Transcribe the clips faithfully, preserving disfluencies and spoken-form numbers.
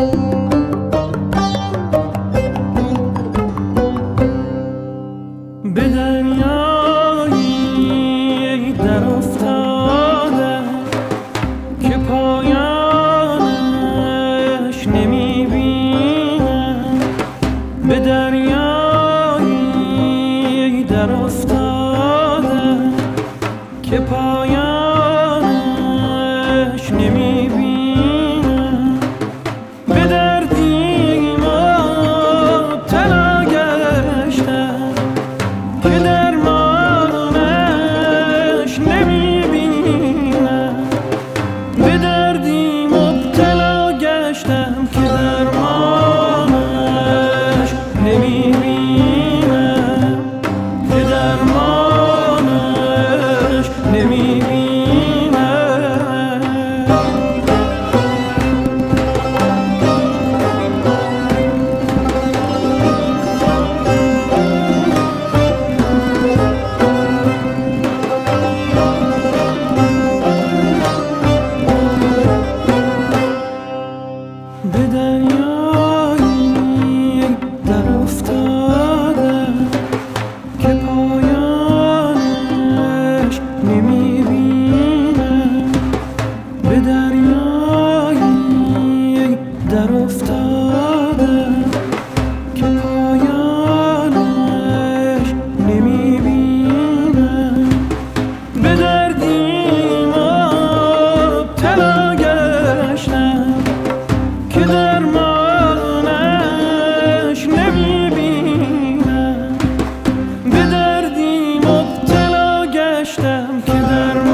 به دریایی در افتادم که پایانش نمی بینم. به دریایی در افتادم که پایانش نمی بینم. به دردی مبتلا گشتم که درمانش نمی بینم. به دردی مبتلا گشتم که درمانش نمی بینم. که درمانش نمی بینم. به دریایی در افتادم که پایانش نمی بینم. به دریایی در افتادم که پایانش نمی بینم. به دردی مبتلا گشتم که درمانش نمی بینم. به دردی مبتلا گشتم که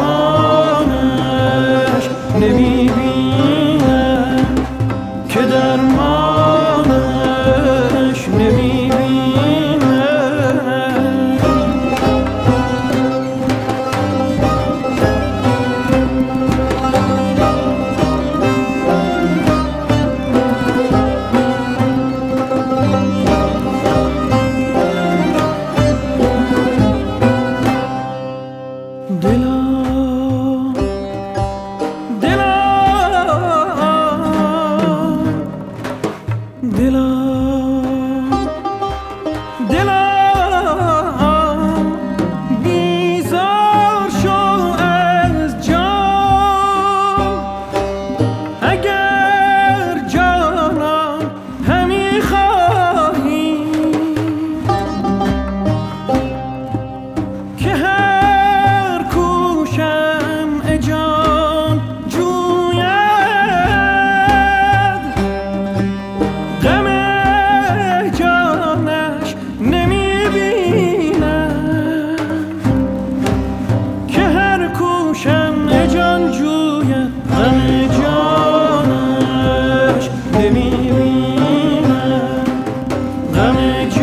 درمانش نمی بینم. که درمانش نمی بینم. دلا دلا دلا بیزار شو از جان. اگر جانم همی خواهی که هر کوشم جان جوید. غم جانش نمی بینم که هر کوشم جان جوید. غم جانش نمی بینم. غم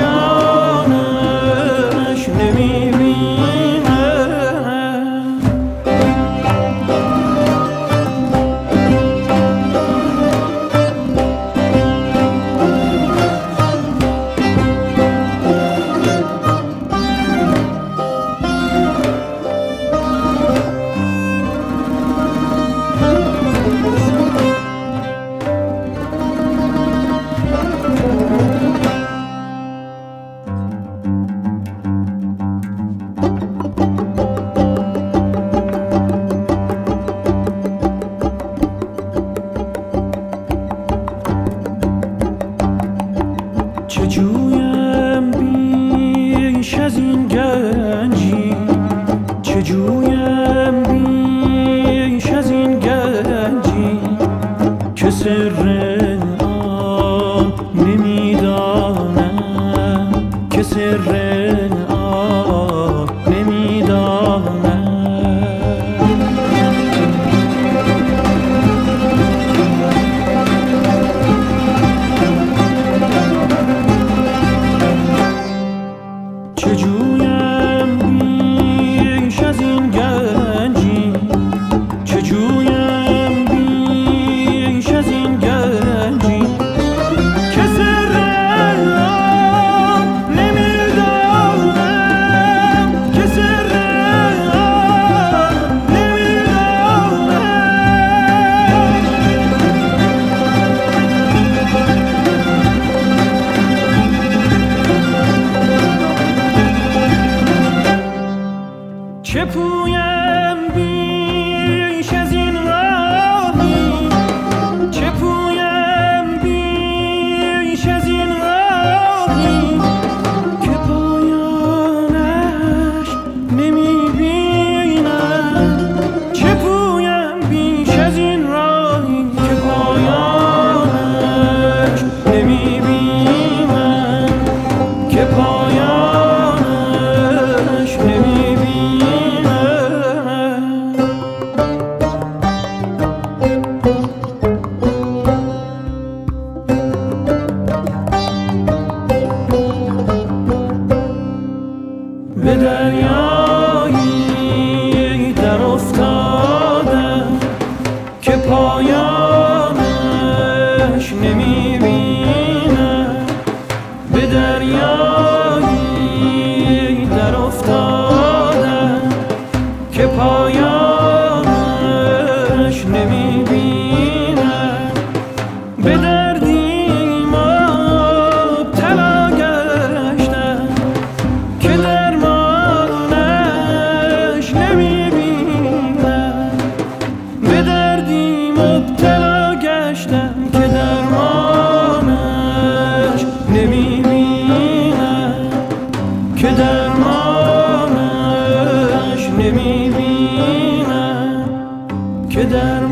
جانش نمی بینم. چه جویم بیش از این گنجی. چه جویم بیش از این گنجی که سر آن نمیدانم. که سر آن نمیدانم. چه جویم بیش از این گنجی. چه جویم بیش از این گنجی که سر آن نمیدانم. درمانش نمیبینم که در